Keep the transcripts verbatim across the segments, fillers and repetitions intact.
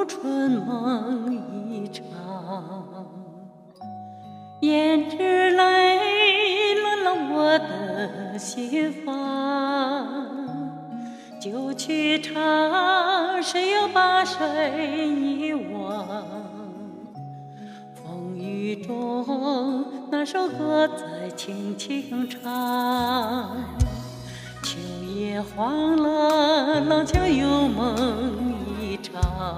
如春梦一场。胭脂泪乱了我的心房，旧曲唱，谁又把谁遗忘？风雨中，那首歌在轻轻唱。秋叶黄了，廊桥又梦一场。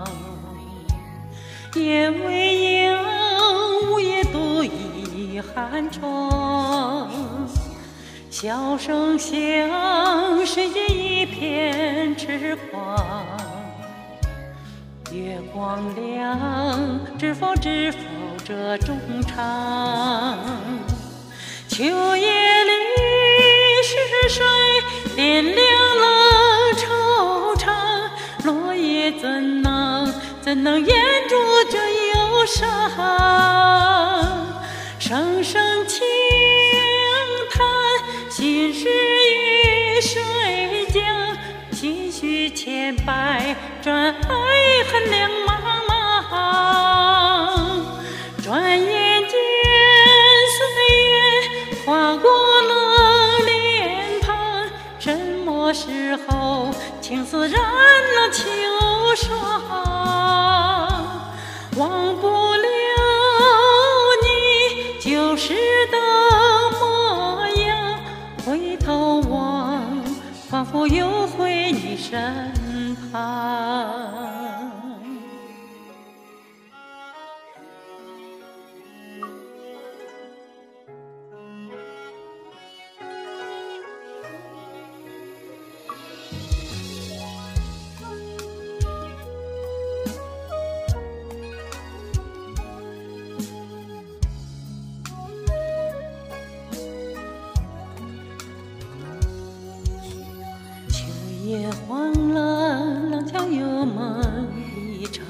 夜未央，午夜独倚寒窗。笑声响，世界一片痴狂。月光亮，知否知否这衷肠？秋夜里是谁点亮了惆怅？落叶怎能怎能掩住这忧伤？声声轻叹，心事与水江。心绪千百转，爱恨两茫茫。转眼间岁月划过了脸庞，什么时候青丝染了秋霜？忘不了你旧时的模样，回头望，仿佛又回你身旁。夜黄了，廊桥又梦一场。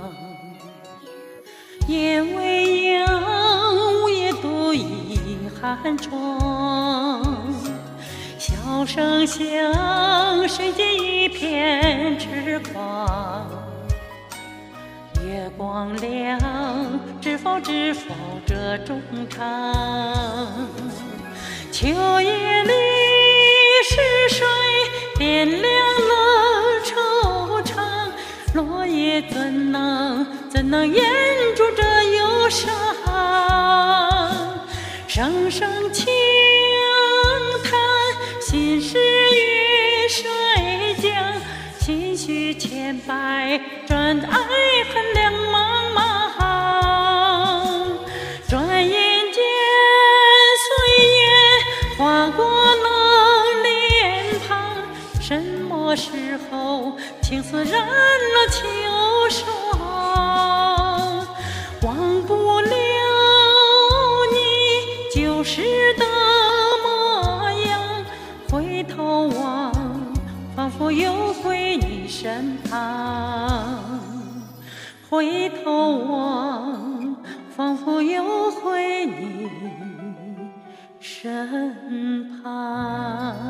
夜未央，午夜独倚寒窗。笑声响，世界一片痴狂。月光亮，知否知否这衷肠？秋夜里是谁点亮了惆怅？落叶怎能怎能掩住这忧伤？声声轻叹，心事与水江。心绪千百转，爱恨两茫茫。转眼间岁月划过了脸庞，什么时候青丝染了秋霜？忘不了你旧时的模样，回头望，仿佛又回你身旁。回头望，仿佛又回你身旁。